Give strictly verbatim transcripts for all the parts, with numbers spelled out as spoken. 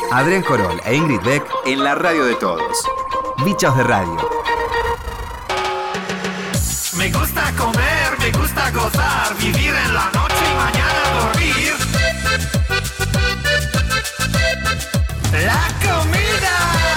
Adrián Corol e Ingrid Beck en la radio de todos. Bichos de Radio. Me gusta comer, me gusta gozar, vivir en la noche y mañana dormir. La comida.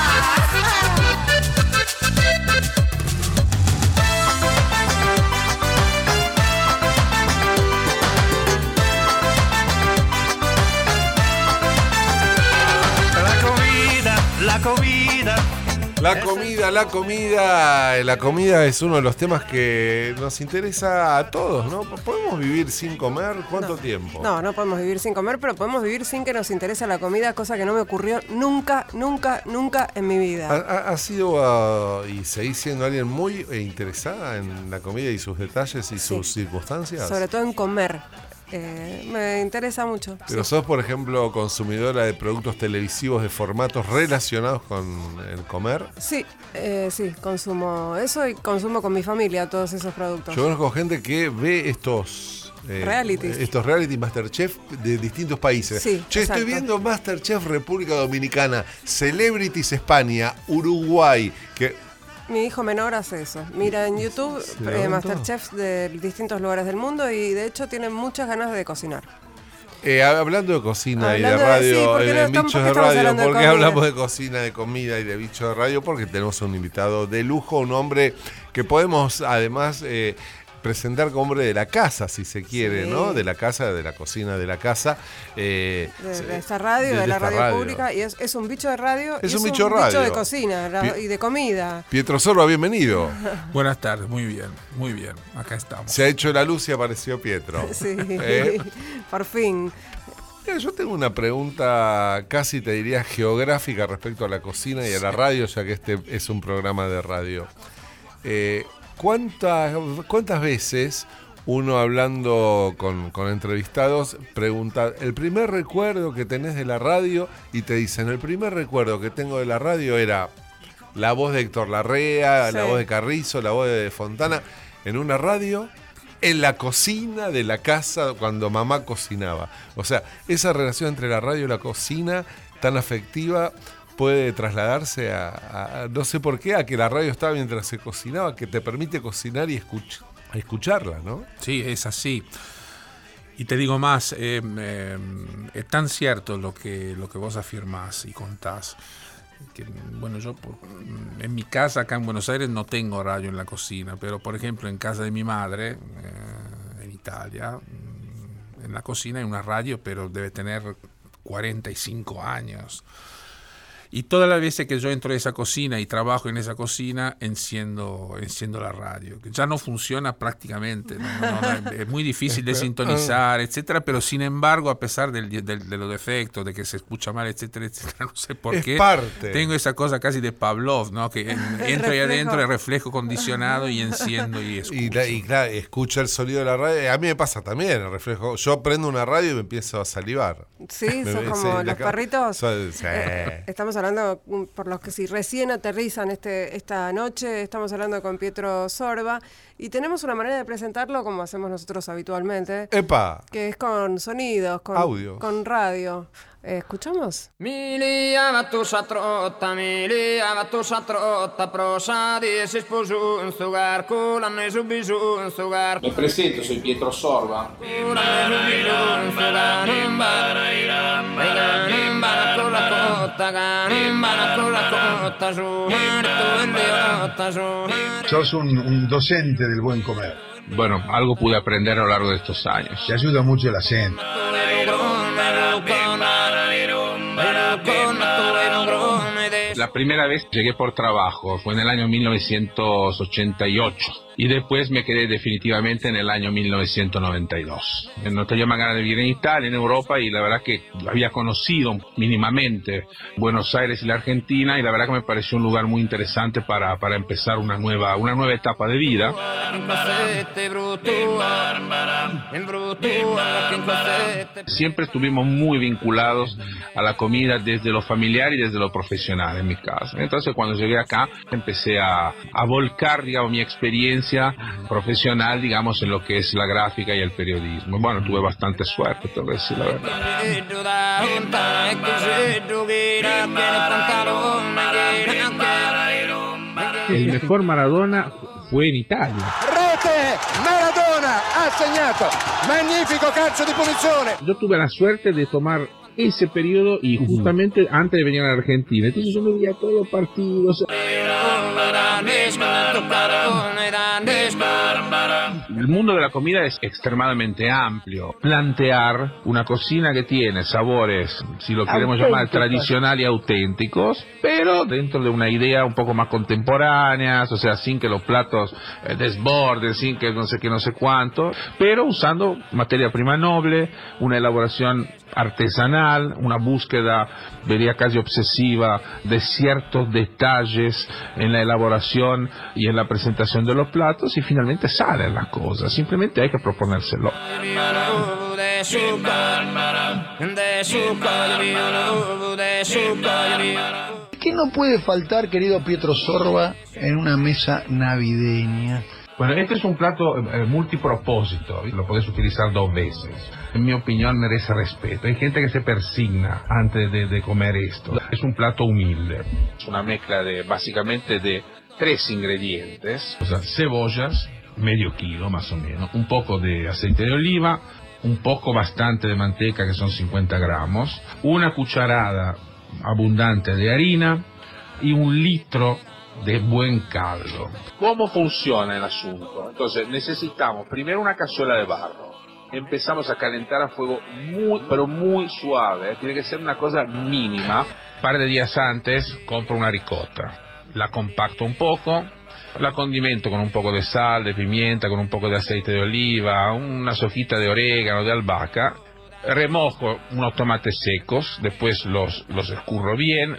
La comida, la comida. La comida, la comida, la comida es uno de los temas que nos interesa a todos, ¿no? ¿Podemos vivir sin comer? ¿Cuánto no, tiempo? No, no podemos vivir sin comer, pero podemos vivir sin que nos interese la comida, cosa que no me ocurrió nunca, nunca, nunca en mi vida. ¿Ha, ha sido uh, y seguís siendo alguien muy interesada en la comida y sus detalles y Sí. sus circunstancias? Sobre todo en comer. Eh, me interesa mucho. Pero sí. sos, por ejemplo, consumidora de productos televisivos de formatos relacionados con el comer. Sí, eh, sí, consumo eso y consumo con mi familia todos esos productos. Yo conozco gente que ve estos eh, Realities. estos reality Masterchef de distintos países. Sí, che, exacto. estoy viendo Masterchef República Dominicana, Celebrities España, Uruguay, que Mi hijo menor hace eso. Mira en YouTube ¿Se eh, levantó? Masterchefs de distintos lugares del mundo y de hecho tienen muchas ganas de cocinar. Eh, hablando de cocina y de Hablando de- radio, sí, ¿por qué eh, no de estamos- bichos por qué de estamos radio, hablando de ¿por qué comida? hablamos de cocina, de comida y de bichos de radio? Porque tenemos un invitado de lujo, un hombre que podemos además eh, presentar como hombre de la casa, si se quiere, Sí. ¿no? De la casa, de la cocina, de la casa. Eh, De, de esta radio, de, de la esta radio, radio. pública, y es, es un bicho de radio. Es y un bicho de radio. de cocina la- Pi- y de comida. Pietro Sorba, bienvenido. Buenas tardes, muy bien, muy bien, acá estamos. Se ha hecho la luz y apareció Pietro. Sí, ¿Eh? por fin. Mira, yo tengo una pregunta casi te diría geográfica respecto a la cocina y a la radio, ya que este es un programa de radio. Eh, ¿cuántas, ¿Cuántas veces uno hablando con, con entrevistados pregunta el primer recuerdo que tenés de la radio y te dicen el primer recuerdo que tengo de la radio era la voz de Héctor Larrea, Sí. la voz de Carrizo, la voz de Fontana en una radio? En la cocina de la casa cuando mamá cocinaba. O sea, esa relación entre la radio y la cocina tan afectiva puede trasladarse a, a- no sé por qué, a que la radio estaba mientras se cocinaba, que te permite cocinar y escuch- escucharla, ¿no? Sí, es así. Y te digo más, eh, eh, es tan cierto lo que, lo que vos afirmás y contás. Que, bueno, yo por- en mi casa acá en Buenos Aires no tengo radio en la cocina, pero por ejemplo en casa de mi madre, eh, en Italia, mm, en la cocina hay una radio, pero debe tener cuarenta y cinco años. Y todas las veces que yo entro a esa cocina y trabajo en esa cocina, enciendo, enciendo la radio, que ya no funciona prácticamente, ¿no? No, no, es muy difícil de sintonizar, etcétera, pero sin embargo, a pesar del, del- de los defectos, de que se escucha mal, etcétera, etcétera, no sé por Es qué, parte. tengo esa cosa casi de Pavlov, ¿no? Que en- entro ahí reflejo. adentro, el reflejo condicionado y enciendo y escucho. Y, la- y claro, escucha el sonido de la radio. A mí me pasa también el reflejo. Yo prendo una radio y me empiezo a salivar. Sí, Me- son sí, como la los ca- perritos. Son- sí. Eh, estamos hablando, mm, por los que si recién aterrizan este, esta noche, estamos hablando con Pietro Sorba y tenemos una manera de presentarlo como hacemos nosotros habitualmente, Epa. que es con sonidos, con, Audios. con radio. Eh, ¿Escuchamos? Mi liava tu sa trotta, mi liava tu sa trotta, prosa di si sposò un sugar, l'hanno subito un sugar. Me presento, soy Pietro Sorba. L'hanno subito un sugar, imbara con la cotta, imbara con la cotta, su, tu idiota, su. Sos un, un docente del buen comer. Bueno, algo pude aprender a lo largo de estos años. Te ayuda mucho el acento. La primera vez llegué por trabajo, fue en el año mil novecientos ochenta y ocho y después me quedé definitivamente en el año mil novecientos noventa y dos. No tenía más ganas de vivir en Italia, en Europa, y la verdad que había conocido mínimamente Buenos Aires y la Argentina, y la verdad que me pareció un lugar muy interesante para, para empezar una nueva, una nueva etapa de vida. Siempre estuvimos muy vinculados a la comida desde lo familiar y desde lo profesional en mi casa. Entonces cuando llegué acá empecé a, a volcar, digamos, mi experiencia profesional, digamos, en lo que es la gráfica y el periodismo. Bueno, tuve bastante suerte, tengo que decir la verdad. mejor Maradona fue en Italia. Rete, Maradona ha segnato, magnifico calcio di punizione. Yo tuve la suerte de tomar ese periodo y justamente uh-huh. antes de venir a la Argentina, entonces yo me veía todos los partidos. El mundo de la comida es extremadamente amplio. Plantear una cocina que tiene sabores, si lo queremos llamar, tradicional y auténticos, pero dentro de una idea un poco más contemporánea, o sea, sin que los platos eh, desborden, sin que no sé qué, no sé cuánto, pero usando materia prima noble, una elaboración artesanal, una búsqueda, diría casi obsesiva, de ciertos detalles en la elaboración y en la presentación de los platos, y finalmente salen las cosas, simplemente hay que proponérselo. ¿Qué no puede faltar, querido Pietro Sorba, en una mesa navideña? Bueno, este es un plato eh, multipropósito, lo podés utilizar dos veces. En mi opinión merece respeto. Hay gente que se persigna antes de, de comer esto. Es un plato humilde. Es una mezcla de, básicamente, de tres ingredientes. O sea, cebollas, medio kilo más o menos, un poco de aceite de oliva, un poco bastante de manteca, que son cincuenta gramos, una cucharada abundante de harina y un litro de buen caldo. ¿Cómo funciona el asunto? Entonces necesitamos primero una cazuela de barro. Empezamos a calentar a fuego muy, pero muy suave. Tiene que ser una cosa mínima. Un par de días antes compro una ricota. La compacto un poco, la condimento con un poco de sal, de pimienta, con un poco de aceite de oliva, una hojita de orégano, de albahaca. Remojo unos tomates secos, después los, los escurro bien.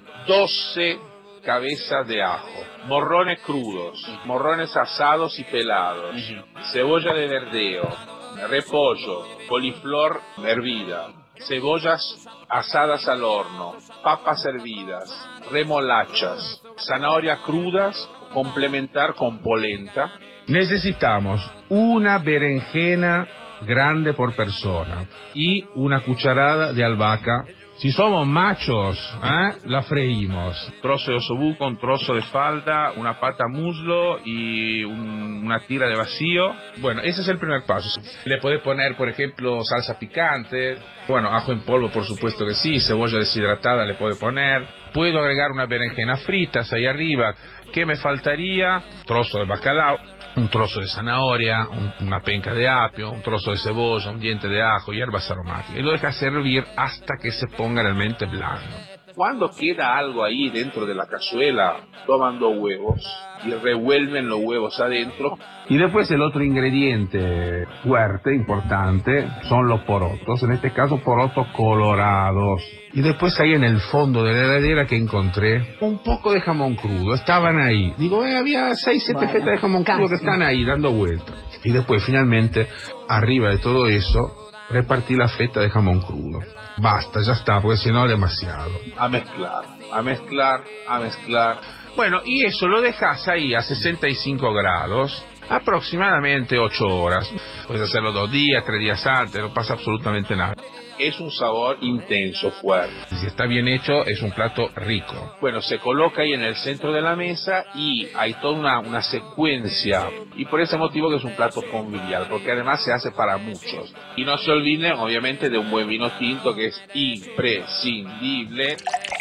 doce cabezas de ajo, morrones crudos, morrones asados y pelados, cebolla de verdeo, repollo, coliflor hervida, cebollas asadas al horno, papas hervidas, remolachas, zanahorias crudas, complementar con polenta. Necesitamos una berenjena grande por persona y una cucharada de albahaca. Si somos machos, ¿eh? la freímos. Un trozo de osobuco, un trozo de falda, una pata muslo y un, una tira de vacío. Bueno, ese es el primer paso. Le podés poner, por ejemplo, salsa picante. Bueno, ajo en polvo, por supuesto que sí. Cebolla deshidratada le puede poner. Puedo agregar unas berenjenas fritas ahí arriba. ¿Qué me faltaría? Trozo de bacalao, un trozo de zanahoria, un, una penca de apio, un trozo de cebolla, un diente de ajo, hierbas aromáticas. Y lo deja servir hasta que se ponga realmente blando. Cuando queda algo ahí dentro de la cazuela, toman dos huevos y revuelven los huevos adentro. Y después el otro ingrediente fuerte, importante, son los porotos. En este caso, porotos colorados. Y después ahí en el fondo de la heladera que encontré un poco de jamón crudo. Estaban ahí. Digo, eh, había seis, siete bueno, fetas de jamón casi. crudo que están ahí dando vueltas. Y después, finalmente, arriba de todo eso, repartí la feta de jamón crudo. Basta, ya está, porque si no demasiado. A mezclar, a mezclar, a mezclar. Bueno, y eso lo dejas ahí a sesenta y cinco grados, aproximadamente ocho horas. Puedes hacerlo dos días, tres días antes, no pasa absolutamente nada. Es un sabor intenso, fuerte. Si está bien hecho, es un plato rico. Bueno, se coloca ahí en el centro de la mesa y hay toda una, una secuencia. Y por ese motivo que es un plato convivial, porque además se hace para muchos. Y no se olviden, obviamente, de un buen vino tinto que es imprescindible.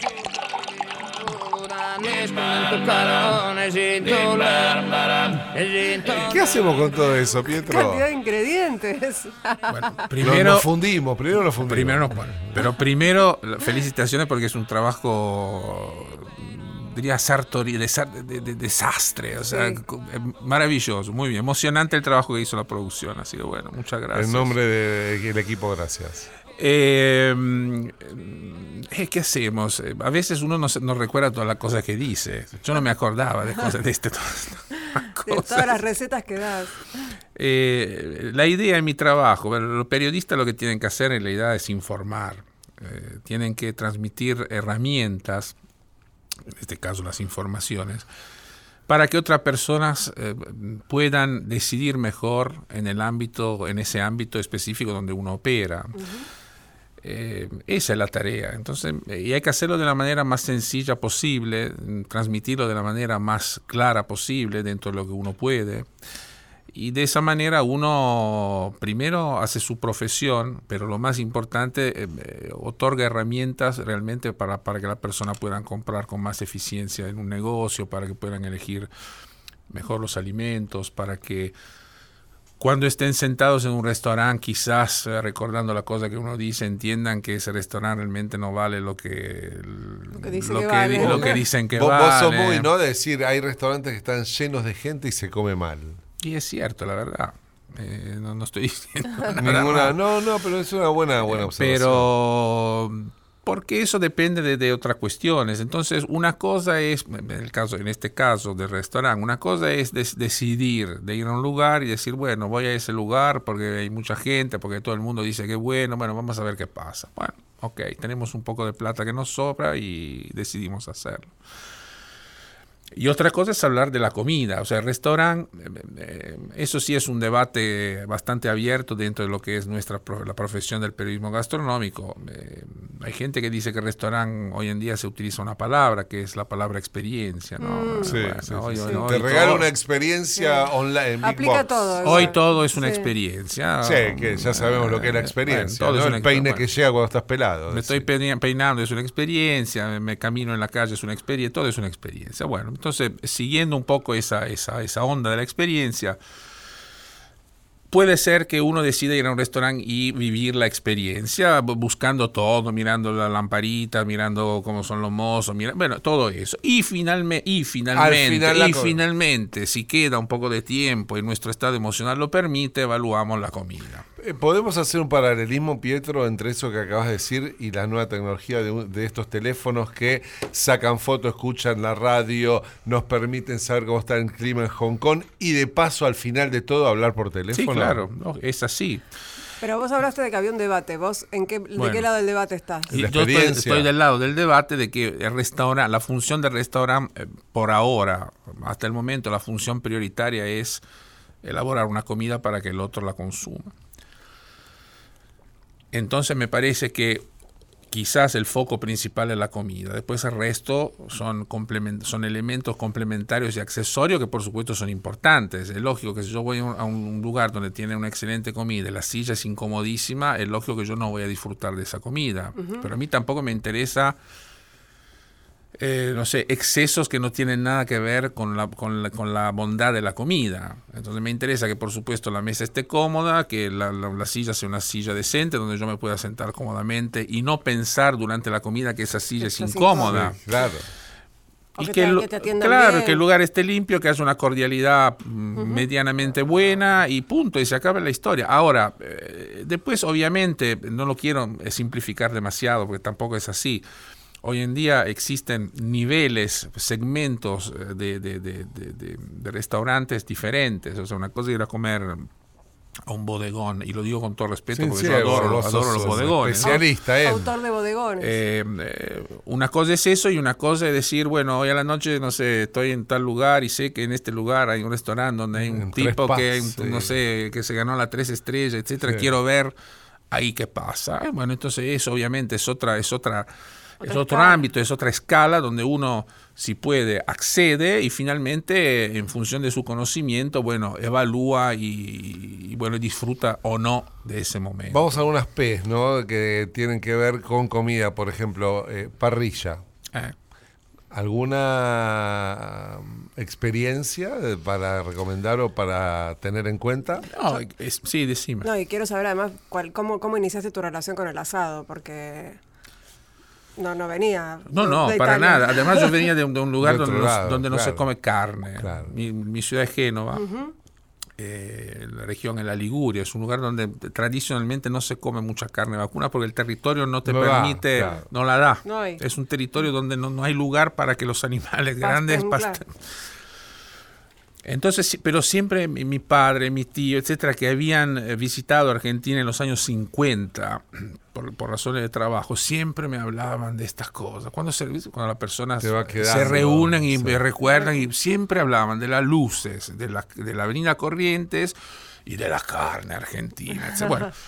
¿Qué hacemos con todo eso, Pietro? Cantidad de ingredientes. Bueno, primero nos fundimos, primero nos fundimos. Primero nos, bueno, pero primero felicitaciones porque es un trabajo, diría sartori, de, de, de desastre, o sea, sí. Maravilloso, muy bien, emocionante el trabajo que hizo la producción, así que bueno, muchas gracias. En nombre del equipo, gracias. Eh, ¿Qué hacemos? A veces uno no, no recuerda todas las cosas que dice. Yo no me acordaba de cosas de este todas de todas las recetas que das. Eh, la idea en mi trabajo, bueno, los periodistas lo que tienen que hacer en realidad es informar. Eh, tienen que transmitir herramientas, en este caso las informaciones, para que otras personas eh, puedan decidir mejor en el ámbito, en ese ámbito específico donde uno opera. Uh-huh. Eh, esa es la tarea. Entonces, y hay que hacerlo de la manera más sencilla posible, transmitirlo de la manera más clara posible dentro de lo que uno puede. Y de esa manera uno primero hace su profesión, pero lo más importante, eh, otorga herramientas realmente para, para que la persona puedan comprar con más eficiencia en un negocio, para que puedan elegir mejor los alimentos, para que cuando estén sentados en un restaurante, quizás eh, recordando la cosa que uno dice, entiendan que ese restaurante realmente no vale lo que, lo que, dice lo que, que, vale. lo que dicen que vos, vale. Vos sos muy, ¿no? De decir, hay restaurantes que están llenos de gente y se come mal. Y es cierto, la verdad. Eh, no, no estoy diciendo ninguna. No, no, pero es una buena, buena observación. Pero porque eso depende de, de otras cuestiones. Entonces, una cosa es, en el caso, en este caso del restaurante, una cosa es des, decidir de ir a un lugar y decir, bueno, voy a ese lugar porque hay mucha gente, porque todo el mundo dice que es bueno, bueno, vamos a ver qué pasa. Bueno, ok, tenemos un poco de plata que nos sobra y decidimos hacerlo. Y otra cosa es hablar de la comida, o sea, el restaurante, eh, eso sí es un debate bastante abierto dentro de lo que es nuestra la profesión del periodismo gastronómico. Eh, hay gente que dice que el restaurante hoy en día se utiliza una palabra, que es la palabra experiencia, ¿no? Mm. Sí, bueno, sí, hoy, sí, hoy, sí. hoy Te regalo todo, una experiencia sí. online en Big Aplica Box. todo. Hoy igual. todo es una sí. experiencia. Sí, que ya sabemos lo que es la experiencia, bueno, ¿no? es El una, peine bueno, que llega cuando estás pelado. Me estoy peinando, es una experiencia, me, me camino en la calle, es una experiencia, todo es una experiencia. Bueno, entonces, siguiendo un poco esa, esa, esa onda de la experiencia, puede ser que uno decida ir a un restaurante y vivir la experiencia, buscando todo, mirando la lamparita, mirando cómo son los mozos, mira, bueno, todo eso. Y, finalme, y, finalmente, final y finalmente, si queda un poco de tiempo y nuestro estado emocional lo permite, evaluamos la comida. ¿Podemos hacer un paralelismo, Pietro, entre eso que acabas de decir y la nueva tecnología de, de estos teléfonos que sacan fotos, escuchan la radio, nos permiten saber cómo está el clima en Hong Kong y de paso al final de todo hablar por teléfono? Sí, claro, no, es así. Pero vos hablaste de que había un debate. ¿Vos en qué, Bueno, de qué lado del debate estás? La Yo estoy, estoy del lado del debate de que el restaurante, la función del restaurante, eh, por ahora, hasta el momento, la función prioritaria es elaborar una comida para que el otro la consuma. Entonces me parece que quizás el foco principal es la comida. Después el resto son, complement- son elementos complementarios y accesorios que por supuesto son importantes. Es lógico que si yo voy a un lugar donde tiene una excelente comida y la silla es incomodísima, es lógico que yo no voy a disfrutar de esa comida. Uh-huh. Pero a mí tampoco me interesa... Eh, no sé, excesos que no tienen nada que ver con la, con, la, con la bondad de la comida. Entonces me interesa que por supuesto la mesa esté cómoda, que la, la, la silla sea una silla decente donde yo me pueda sentar cómodamente y no pensar durante la comida que esa silla es incómoda. Sí, claro. Y que, que, te, el, que te atiendan claro, bien. que el lugar esté limpio, que haya una cordialidad uh-huh. medianamente buena y punto, y se acaba la historia. Ahora, eh, después obviamente, no lo quiero simplificar demasiado porque tampoco es así. Hoy en día existen niveles, segmentos de, de, de, de, de, de restaurantes diferentes. O sea, una cosa es ir a comer a un bodegón, y lo digo con todo respeto sí, porque sí, yo adoro, vos adoro sos, los bodegones. Especialista, ¿eh? Autor de bodegones. Eh, eh, una cosa es eso y una cosa es decir, bueno, hoy a la noche, no sé, estoy en tal lugar y sé que en este lugar hay un restaurante donde hay un en tipo que, hay un, sí. no sé, que se ganó la tres estrellas, etcétera. Sí. Quiero ver ahí qué pasa. Eh, bueno, entonces eso obviamente es otra, es otra Es otro escala. ámbito, es otra escala donde uno, si puede, accede y finalmente, en función de su conocimiento, bueno, evalúa y, y bueno, disfruta o no de ese momento. Vamos a algunas P, ¿no? Que tienen que ver con comida, por ejemplo, eh, parrilla. Eh. ¿Alguna experiencia para recomendar o para tener en cuenta? No, es, sí, decime. No, y quiero saber además cuál, cómo, cómo iniciaste tu relación con el asado, porque... No, no venía. No, no, para nada. Además yo venía de un, de un lugar donde, lado, no, donde claro, no se come carne. Claro. Mi, mi ciudad es Génova, uh-huh. eh, la región en la Liguria, es un lugar donde tradicionalmente no se come mucha carne vacuna porque el territorio no te no permite, da, claro. no la da. No es un territorio donde no, no hay lugar para que los animales pasten, grandes pasten. Claro. Entonces, pero siempre mi padre, mi tío, etcétera, que habían visitado Argentina en los años cincuenta por, por razones de trabajo, siempre me hablaban de estas cosas. Cuando, se, cuando las personas se reúnen y sí. recuerdan, y siempre hablaban de las luces, de la, de la avenida Corrientes y de la carne argentina, etcétera. Bueno,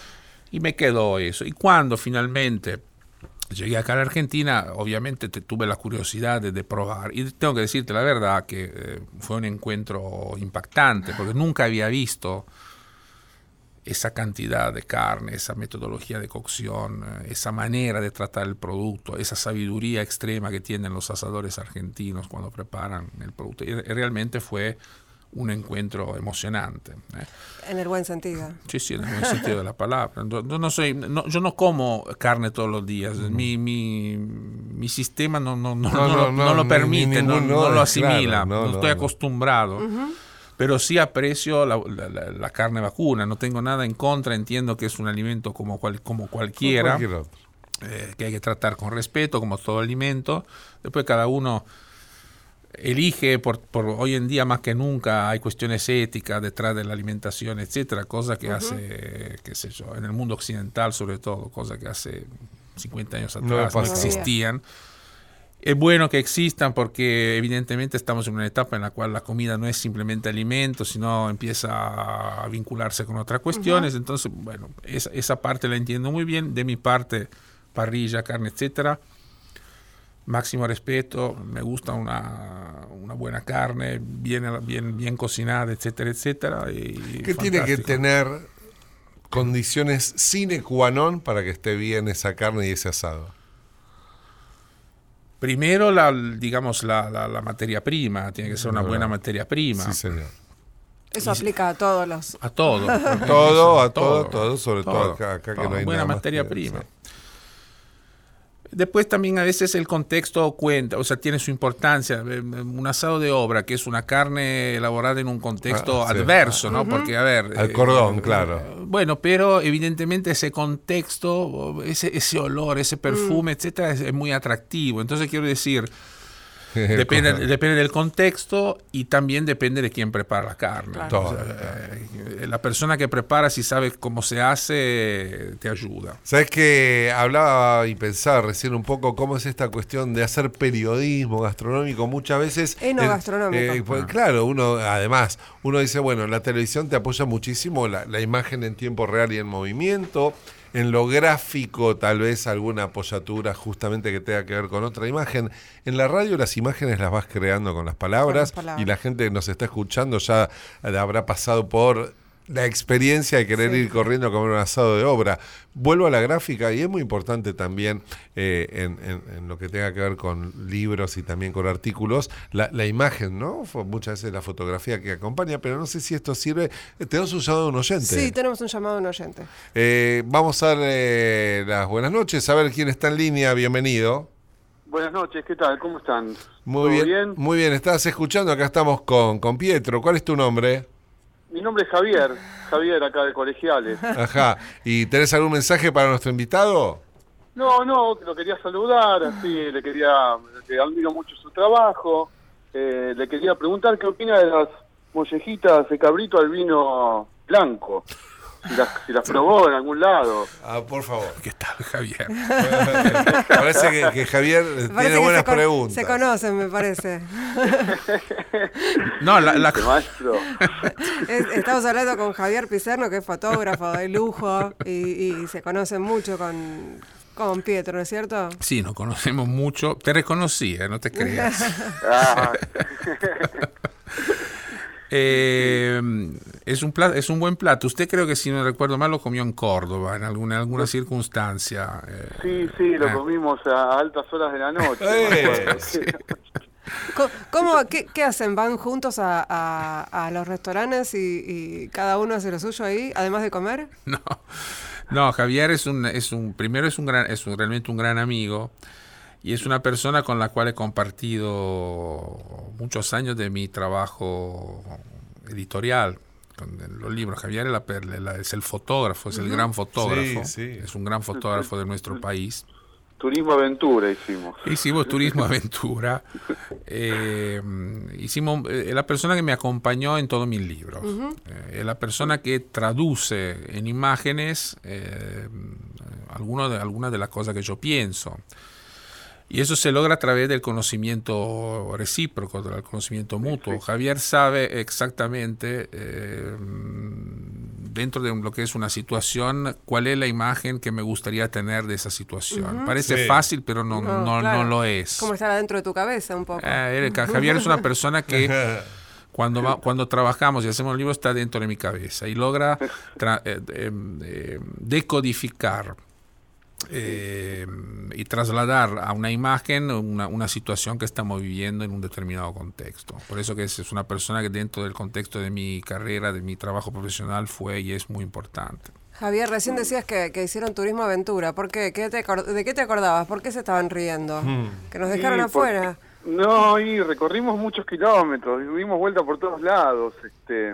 Y me quedó eso. Y cuando finalmente llegué acá a la Argentina, obviamente te, tuve la curiosidad de, de probar. Y tengo que decirte la verdad que eh, fue un encuentro impactante, porque nunca había visto esa cantidad de carne, esa metodología de cocción, esa manera de tratar el producto, esa sabiduría extrema que tienen los asadores argentinos cuando preparan el producto. Y realmente fue un encuentro emocionante. ¿eh? En el buen sentido. Sí, sí, en el buen sentido de la palabra. Yo no, soy, no, yo no como carne todos los días. Uh-huh. Mi, mi, mi sistema no, no, no, no, no, no, no lo permite, no, no lo asimila, claro, no, no estoy no, acostumbrado. Uh-huh. Pero sí aprecio la, la, la carne vacuna, no tengo nada en contra, entiendo que es un alimento como, cual, como cualquiera, como eh, que hay que tratar con respeto, como todo alimento. Después cada uno elige, por, por hoy en día más que nunca hay cuestiones éticas detrás de la alimentación, etcétera, cosas que uh-huh. hace, qué sé yo, en el mundo occidental sobre todo, cosas que hace cincuenta años atrás no, no existían. Es bueno que existan porque evidentemente estamos en una etapa en la cual la comida no es simplemente alimento, sino empieza a vincularse con otras cuestiones. Uh-huh. Entonces, bueno, esa, esa parte la entiendo muy bien. De mi parte, parrilla, carne, etcétera. Máximo respeto, me gusta una, una buena carne, bien, bien, bien cocinada, etcétera, etcétera. Y ¿Qué fantástico. Tiene que tener condiciones sine qua non para que esté bien esa carne y ese asado? Primero, la, digamos, la, la, la materia prima, tiene que ser una buena materia prima. Sí, señor. Eso y aplica a todos los... A todo. a todo, a todo, todo, sobre todo, todo acá, acá todo, que no hay buena nada materia más que, prima. Sí. Después también a veces el contexto cuenta, o sea, tiene su importancia. Un asado de obra, que es una carne elaborada en un contexto ah, sí. adverso, ¿no? Uh-huh. Porque, a ver... Al cordón, eh, claro. Eh, bueno, pero evidentemente ese contexto, ese, ese olor, ese perfume, mm. etcétera, es, es muy atractivo. Entonces, quiero decir... Depende, depende del contexto y también depende de quién prepara la carne. Claro. O sea, eh, la persona que prepara, si sabe cómo se hace, te ayuda. Sabes que hablaba y pensaba recién un poco cómo es esta cuestión de hacer periodismo gastronómico muchas veces. Enogastronómico. Eh, pues, ah. Claro, uno además, uno dice, bueno, la televisión te apoya muchísimo la, la imagen en tiempo real y en movimiento. En lo gráfico, tal vez alguna apoyatura justamente que tenga que ver con otra imagen. En la radio las imágenes las vas creando con las palabras, con las palabras. Y la gente que nos está escuchando ya habrá pasado por la experiencia de querer sí. ir corriendo a comer un asado de obra. Vuelvo a la gráfica y es muy importante también eh, en, en, en lo que tenga que ver con libros y también con artículos, la, la imagen, ¿no? Muchas veces la fotografía que acompaña, pero no sé si esto sirve. Tenemos un llamado de un oyente. Sí, tenemos un llamado de un oyente. Eh, vamos a darle las buenas noches, a ver quién está en línea. Bienvenido. Buenas noches, ¿qué tal? ¿Cómo están? Muy bien, bien, muy bien. Estás escuchando, acá estamos con, con Pietro. ¿Cuál es tu nombre? Mi nombre es Javier, Javier acá de Colegiales. Ajá, ¿y tenés algún mensaje para nuestro invitado? No, no, lo quería saludar, así, le quería, le admiro mucho su trabajo, eh, le quería preguntar qué opina de las mollejitas de cabrito al vino blanco, si las, si las probó en algún lado. Ah, por favor. ¿Qué tal, Javier? Parece que, que Javier me tiene que buenas se preguntas. Se conocen, me parece. No, la, la... Es, estamos hablando con Javier Pizerno, que es fotógrafo de lujo y, y se conocen mucho con, con Pietro, ¿no es cierto? Sí, nos conocemos mucho. Te reconocí, ¿eh? No te creas. Ah. Eh, es un plato, es un buen plato. Usted, creo que, si no recuerdo mal, lo comió en Córdoba en alguna alguna circunstancia. Eh, sí, sí, lo eh. comimos a altas horas de la noche. Eh, sí. ¿Cómo, qué, ¿Qué hacen? ¿Van juntos a, a, a los restaurantes y, y cada uno hace lo suyo ahí, además de comer? No, no. Javier es un, es un, primero es un gran, es un, realmente un gran amigo. Y es una persona con la cual he compartido muchos años de mi trabajo editorial, con los libros. Javier es, la, la, es el fotógrafo, es el gran fotógrafo, sí, sí. Es un gran fotógrafo de nuestro país. Turismo Aventura hicimos. Hicimos Turismo Aventura. Eh, hicimos, eh, la persona que me acompañó en todos mis libros. Uh-huh. Eh, la persona que traduce en imágenes eh, algunas de, alguna de las cosas que yo pienso. Y eso se logra a través del conocimiento recíproco, del conocimiento mutuo. Sí. Javier sabe exactamente eh, dentro de lo que es una situación, cuál es la imagen que me gustaría tener de esa situación. Uh-huh. Parece sí. fácil, pero no, no, no, claro. no lo es. Como estar adentro de tu cabeza un poco. Eh, Javier es una persona que cuando, va, cuando trabajamos y hacemos el libro está dentro de mi cabeza y logra tra- eh, eh, eh, decodificar Eh, y trasladar a una imagen una, una situación que estamos viviendo en un determinado contexto. Por eso que es, es una persona que dentro del contexto de mi carrera, de mi trabajo profesional fue y es muy importante. Javier, recién decías que, que hicieron turismo aventura. ¿Por qué? ¿Qué te acord- ¿De qué te acordabas? ¿Por qué se estaban riendo? Hmm. ¿Que nos dejaron sí, afuera? Porque, no, y recorrimos muchos kilómetros, dimos vuelta por todos lados. Este,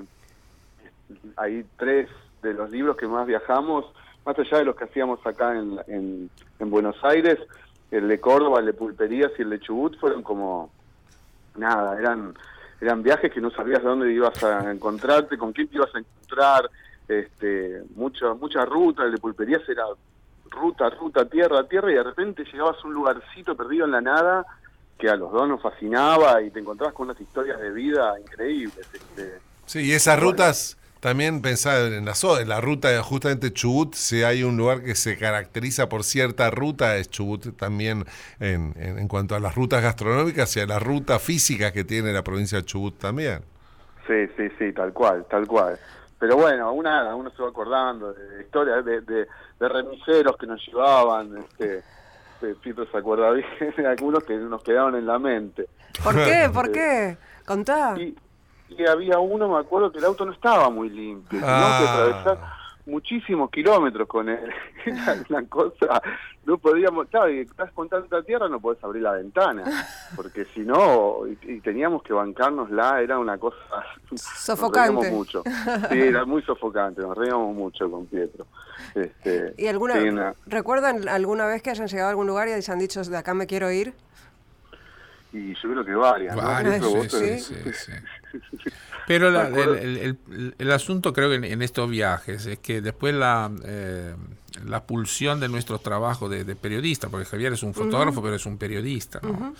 hay tres de los libros que más viajamos, más allá de los que hacíamos acá en, en, en Buenos Aires, el de Córdoba, el de Pulperías y el de Chubut fueron como, nada, eran eran viajes que no sabías dónde ibas a encontrarte, con quién te ibas a encontrar, este, mucha, mucha ruta, el de Pulperías era ruta, ruta, tierra, tierra, y de repente llegabas a un lugarcito perdido en la nada, que a los dos nos fascinaba, y te encontrabas con unas historias de vida increíbles. Este, sí, y esas bueno, rutas... También pensar en la, en la ruta de justamente Chubut, si hay un lugar que se caracteriza por cierta ruta, es Chubut también en, en, en cuanto a las rutas gastronómicas y a la ruta física que tiene la provincia de Chubut también. Sí, sí, sí, tal cual, tal cual. Pero bueno, una, uno se va acordando de historias de, de, de remiseros que nos llevaban, este, Pietro se acuerda bien de algunos que nos quedaron en la mente. ¿Por qué? ¿Por qué? Contá. Y, y había uno, me acuerdo que el auto no estaba muy limpio, ah. teníamos que atravesar muchísimos kilómetros con él. Era una cosa, no podíamos, claro, y estás con tanta tierra, no podés abrir la ventana, porque si no, y, y teníamos que bancárnosla, era una cosa sofocante. Nos reíamos mucho. Sí, era muy sofocante, nos reíamos mucho con Pietro. Este, ¿Y alguna, sí, una... recuerdan alguna vez que hayan llegado a algún lugar y hayan dicho, de acá me quiero ir? Y yo creo que varias, varias ¿no? Sí, sí, sí, sí, sí. Pero la, el, el, el, el asunto creo que en, en estos viajes es que después la, eh, la pulsión de nuestro trabajo de, de periodista, porque Javier es un fotógrafo, uh-huh. pero es un periodista, ¿no? Uh-huh.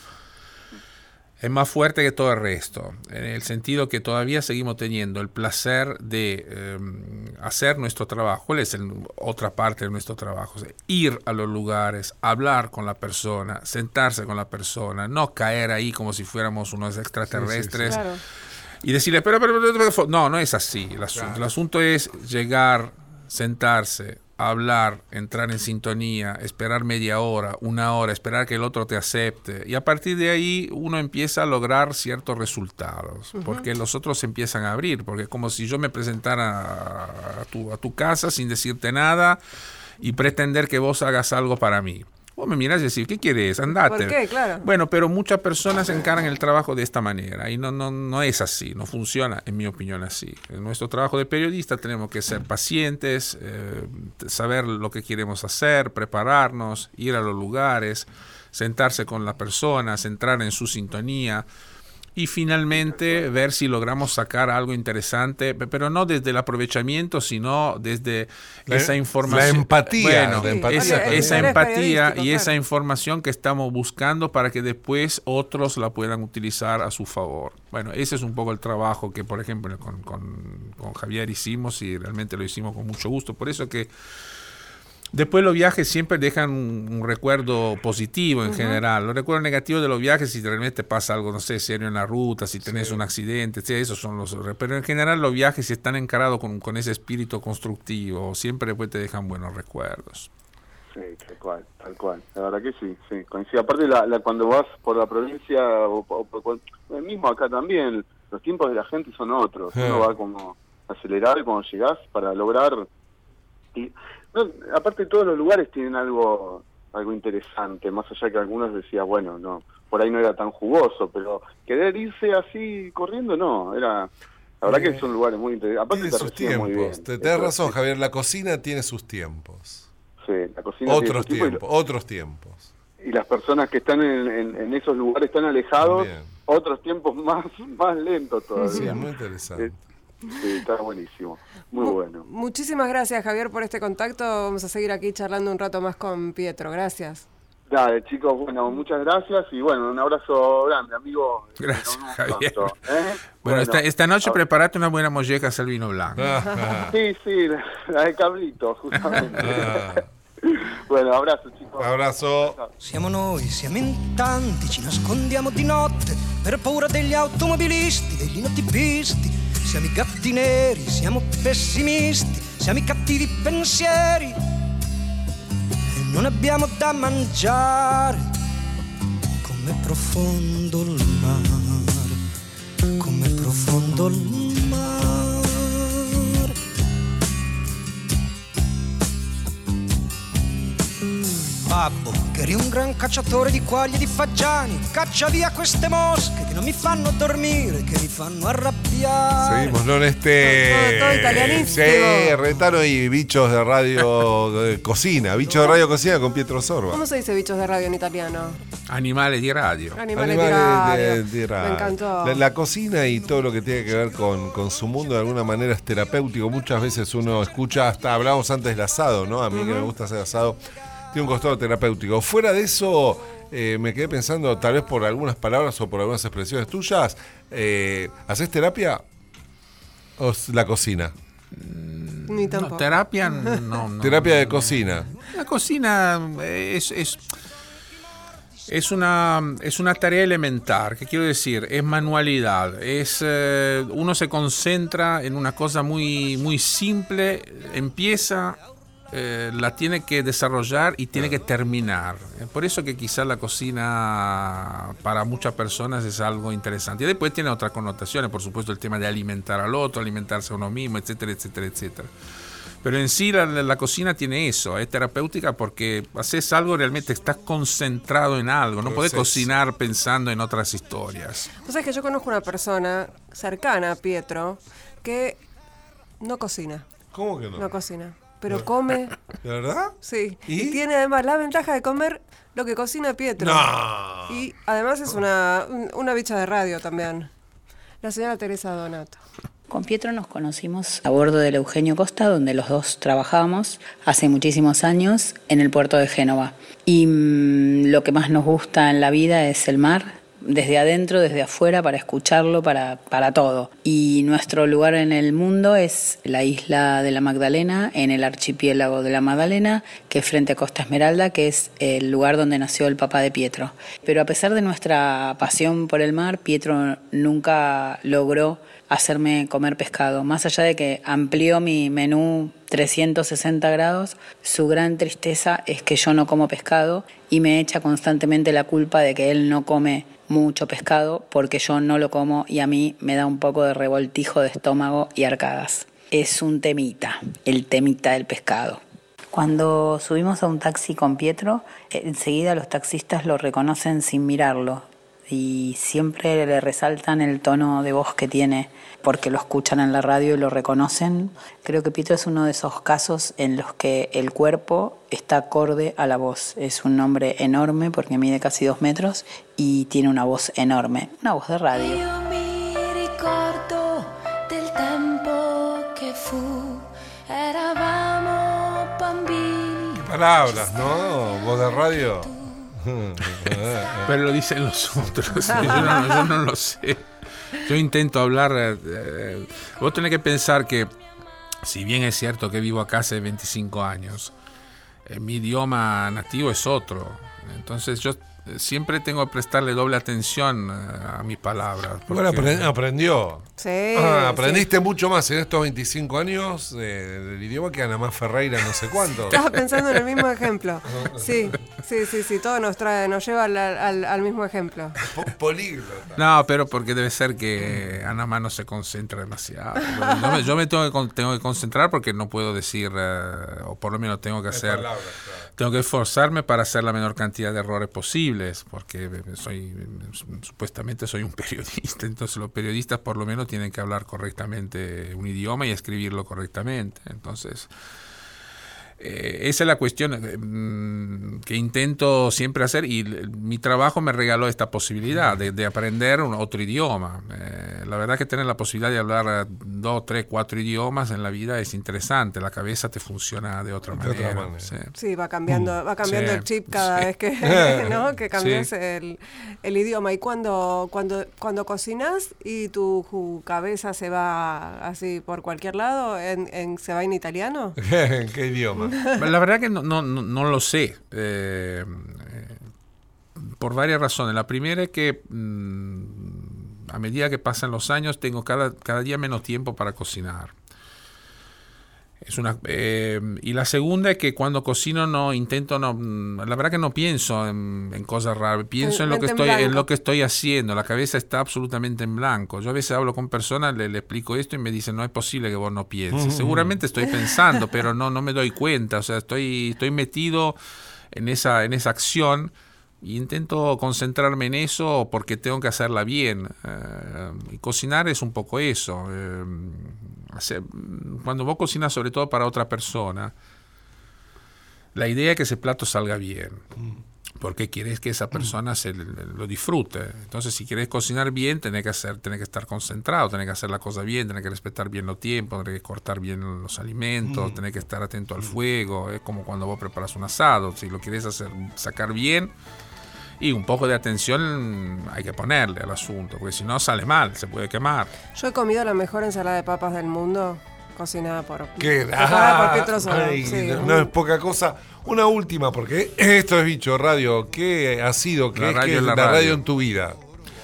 Es más fuerte que todo el resto, en el sentido que todavía seguimos teniendo el placer de eh, hacer nuestro trabajo. ¿Cuál es el, otra parte de nuestro trabajo? O sea, ir a los lugares, hablar con la persona, sentarse con la persona, no caer ahí como si fuéramos unos extraterrestres. Sí, sí, sí. Claro. Y decirle, pero, pero, pero, pero, no, no es así. El asunto, claro. el asunto es llegar, sentarse, hablar, entrar en sintonía, esperar media hora, una hora, esperar que el otro te acepte. Y a partir de ahí uno empieza a lograr ciertos resultados, uh-huh. porque los otros se empiezan a abrir. Porque es como si yo me presentara a tu, a tu casa sin decirte nada y pretender que vos hagas algo para mí. Vos me mirás y decís, ¿qué quieres? Andate. ¿Por qué? Claro. Bueno, pero muchas personas encaran el trabajo de esta manera y no, no, no es así, no funciona, en mi opinión, así. En nuestro trabajo de periodista tenemos que ser pacientes, eh, saber lo que queremos hacer, prepararnos, ir a los lugares, sentarse con la persona, entrar en su sintonía y finalmente ver si logramos sacar algo interesante, pero no desde el aprovechamiento, sino desde la, esa información. La empatía. Bueno, la empatía esa, esa empatía y esa información que estamos buscando para que después otros la puedan utilizar a su favor. Bueno, ese es un poco el trabajo que, por ejemplo, con, con, con Javier hicimos y realmente lo hicimos con mucho gusto. Por eso que después los viajes siempre dejan un, un recuerdo positivo en uh-huh. general. Los recuerdos negativos de los viajes, si realmente pasa algo, no sé, serio en la ruta, si tenés sí. un accidente, sí, esos son los... Pero en general los viajes, si están encarados con, con ese espíritu constructivo, siempre después te dejan buenos recuerdos. Sí, tal cual, tal cual. La verdad que sí, sí. Coincido. Aparte, la, la, cuando vas por la provincia, o, o, o mismo acá también, los tiempos de la gente son otros. Uh-huh. Uno va como acelerado y cuando llegás para lograr... Y, no, aparte todos los lugares tienen algo algo interesante, más allá que algunos decían, bueno, no, por ahí no era tan jugoso, pero querer irse así corriendo, no, era, la verdad eh, que son lugares muy interesantes. Aparte tiene sus tiempos, muy bien. Te tenés razón, sí. Javier, la cocina tiene sus tiempos. Sí, la cocina otros tiene sus tiempos, y, otros tiempos. Y las personas que están en, en, en esos lugares tan alejados, también. Otros tiempos más, más lentos todavía. Sí, muy interesante. Eh, Sí, está buenísimo, muy bueno. Muchísimas gracias, Javier, por este contacto. Vamos a seguir aquí charlando un rato más con Pietro. Gracias. Dale, chicos, bueno, muchas gracias y bueno, un abrazo grande, amigo. Gracias, Nos vemos Javier. pronto, ¿eh? Bueno, Bueno, esta, esta noche a- preparate una buena molleja al vino blanco. Sí, sí, la, la de cabrito, justamente. Ah. Bueno, abrazo, chicos. Abrazo. Siamo noi, siamo in tanti, ci nascondiamo di notte per paura degli automobilisti, degli notipisti. Siamo i gatti neri, siamo pessimisti, siamo i cattivi pensieri e non abbiamo da mangiare. Com'è profondo il mare, com'è profondo il mare. Babbo, che eri un gran cacciatore di quaglie e di fagiani, caccia via queste mosche che non mi fanno dormire, che mi fanno arrabbiare. Seguimos, ¿no? En este. Todo- todo italianísimo. Sí, Retano y bichos de radio de cocina. Bichos de radio cocina con Pietro Sorba. ¿Cómo se dice bichos de radio en italiano? Animales di radio. Animales, de Animales radio. de- de radio. Me encantó. La, la cocina y todo lo que tiene que ver con, con su mundo de alguna manera es terapéutico. Muchas veces uno escucha, hasta hablábamos antes del asado, ¿no? A mí que me gusta hacer asado, tiene un costado terapéutico. Fuera de eso, eh, me quedé pensando, tal vez por algunas palabras o por algunas expresiones tuyas, eh, ¿haces terapia o es la cocina? Ni No, tampoco. terapia no, no. Terapia de cocina. La cocina es, es, es, una, es una tarea elemental, ¿qué quiero decir? Es manualidad, es, eh, uno se concentra en una cosa muy, muy simple, empieza, eh, la tiene que desarrollar y tiene que terminar. Por eso que quizás la cocina para muchas personas es algo interesante. Y después tiene otras connotaciones, por supuesto el tema de alimentar al otro, alimentarse a uno mismo, etcétera, etcétera, etcétera. Pero en sí la, la cocina tiene eso, es terapéutica porque haces algo, realmente estás concentrado en algo, no podés cocinar pensando en otras historias. Vos sabés que yo conozco una persona cercana a Pietro que no cocina. ¿Cómo que no? No cocina, pero come. ¿De verdad? Sí. ¿Y? Y tiene además la ventaja de comer lo que cocina Pietro. No. Y además es una, un- una bicha de radio también. La señora Teresa Donato. Con Pietro nos conocimos a bordo del Eugenio Costa, donde los dos trabajábamos hace muchísimos años en el puerto de Génova. Y mmm, lo que más nos gusta en la vida es el mar, desde adentro, desde afuera, para escucharlo, para, para todo. Y nuestro lugar en el mundo es la isla de la Magdalena, en el archipiélago de la Magdalena, que es frente a Costa Esmeralda, que es el lugar donde nació el papá de Pietro. Pero a pesar de nuestra pasión por el mar, Pietro nunca logró hacerme comer pescado. Más allá de que amplió mi menú trescientos sesenta grados, su gran tristeza es que yo no como pescado y me echa constantemente la culpa de que él no come mucho pescado porque yo no lo como y a mí me da un poco de revoltijo de estómago y arcadas. Es un temita, el temita del pescado. Cuando subimos a un taxi con Pietro, enseguida los taxistas lo reconocen sin mirarlo y siempre le resaltan el tono de voz que tiene porque lo escuchan en la radio y lo reconocen. Creo que Pietro es uno de esos casos en los que el cuerpo está acorde a la voz. Es un hombre enorme porque mide casi dos metros y tiene una voz enorme, una voz de radio. Io mi ricordo del tempo che fu, eravamo bambini. Qué palabras, ¿no? Voz de radio. Pero lo dicen los otros, yo no, yo no lo sé. Yo intento hablar, eh, vos tenés que pensar que, si bien es cierto que vivo acá hace veinticinco años, eh, mi idioma nativo es otro. Entonces yo siempre tengo que prestarle doble atención a mis palabras. Bueno, aprend- aprendió. Sí. Ah, aprendiste sí. mucho más en estos veinticinco años eh, del idioma que Ana Más Ferreira no sé cuánto. Estaba pensando en el mismo ejemplo. Sí, sí, sí, sí. Todo nos trae, nos lleva al, al, al mismo ejemplo. Políglota. No, pero porque debe ser que Ana Má no se concentra demasiado. Yo me, yo me tengo, que, con- tengo que concentrar porque no puedo decir, eh, o por lo menos tengo que hacer, palabras, claro. tengo que esforzarme para hacer la menor cantidad de errores posibles, porque soy, supuestamente soy un periodista, entonces los periodistas por lo menos tienen que hablar correctamente un idioma y escribirlo correctamente. Entonces, Eh, esa es la cuestión eh, que intento siempre hacer y l- mi trabajo me regaló esta posibilidad de, de aprender un otro idioma. Eh, la verdad que tener la posibilidad de hablar dos, tres, cuatro idiomas en la vida es interesante. La cabeza te funciona de otra de manera. Otra manera. Sí. sí, va cambiando, va cambiando sí, el chip cada sí. vez que, ¿no? que cambias Sí. el, el idioma. Y cuando, cuando, cuando cocinas y tu cabeza se va así por cualquier lado, en, en, ¿se va en italiano? ¿En qué idioma? La verdad que no, no, no, no lo sé. Eh, eh, por varias razones. La primera es que mmm, a medida que pasan los años tengo cada, cada día menos tiempo para cocinar. Es una, eh, y la segunda es que cuando cocino no intento, no, la verdad que no pienso en, en cosas raras, pienso en lo, que estoy, en lo que estoy haciendo, la cabeza está absolutamente en blanco. Yo a veces hablo con personas, le, le explico esto y me dicen, no es posible que vos no pienses. Mm-hmm. Seguramente estoy pensando, pero no, no me doy cuenta, o sea, estoy, estoy metido en esa, en esa acción y intento concentrarme en eso porque tengo que hacerla bien. Eh, y cocinar es un poco eso. Eh, hacer, cuando vos cocinas sobre todo para otra persona, la idea es que ese plato salga bien. Porque querés que esa persona se lo disfrute. Entonces, si querés cocinar bien, tenés que hacer, tenés que estar concentrado, tenés que hacer la cosa bien, tenés que respetar bien los tiempos, tenés que cortar bien los alimentos, mm. tenés que estar atento al fuego. Es como cuando vos preparas un asado. Si lo querés hacer, sacar bien, y un poco de atención hay que ponerle al asunto, porque si no sale mal, se puede quemar. Yo he comido la mejor ensalada de papas del mundo, cocinada por, ¿Qué? preparada por Pietro Sorba. Sí, no, no es poca cosa. Una última, porque esto es Bicho Radio. ¿Qué ha sido? ¿Qué la es, radio, ¿qué es la la radio. radio en tu vida?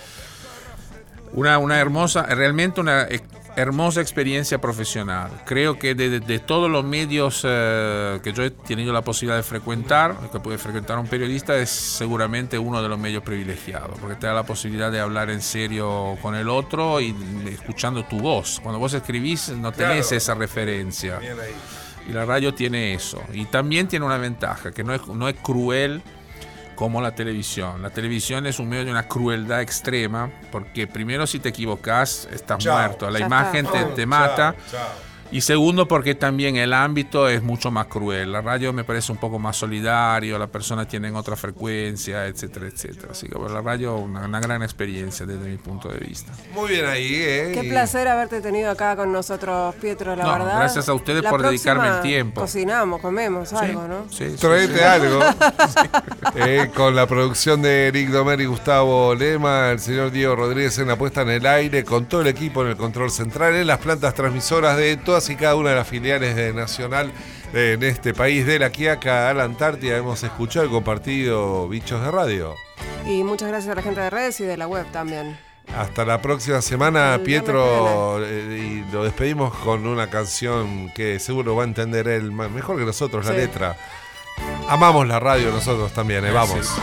Una, una hermosa, realmente una hermosa experiencia profesional. Creo que de, de, de todos los medios eh, que yo he tenido la posibilidad de frecuentar, que puede frecuentar un periodista, es seguramente uno de los medios privilegiados, porque te da la posibilidad de hablar en serio con el otro y escuchando tu voz. Cuando vos escribís no tenés claro. esa referencia. Y la radio tiene eso. Y también tiene una ventaja, que no es, no es cruel como la televisión. La televisión es un medio de una crueldad extrema, porque primero si te equivocas estás chao, muerto, la imagen te, te mata. Chao, chao. Y segundo, porque también el ámbito es mucho más cruel. La radio me parece un poco más solidario, las personas tienen otra frecuencia, etcétera, etcétera. Así que bueno, la radio es una, una gran experiencia desde mi punto de vista. Muy bien ahí, ¿eh? Qué placer haberte tenido acá con nosotros, Pietro, la no, verdad. Gracias a ustedes la por dedicarme el tiempo. Cocinamos, comemos sí, algo, ¿no? Sí, sí, Traete sí. algo. eh, con la producción de Eric Domer y Gustavo Lema, el señor Diego Rodríguez en la puesta en el aire, con todo el equipo en el control central, en las plantas transmisoras de todas y cada una de las filiales de Nacional de, en este país, de la Quiaca a la Antártida. Hemos escuchado y compartido Bichos de Radio. Y muchas gracias a la gente de redes y de la web también. Hasta la próxima semana, el Pietro, eh, y lo despedimos con una canción que seguro va a entender él mejor que nosotros, sí. La letra. Amamos la radio nosotros también, eh, vamos. Sí.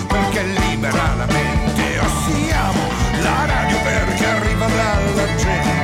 La radio perché arriva dalla gente.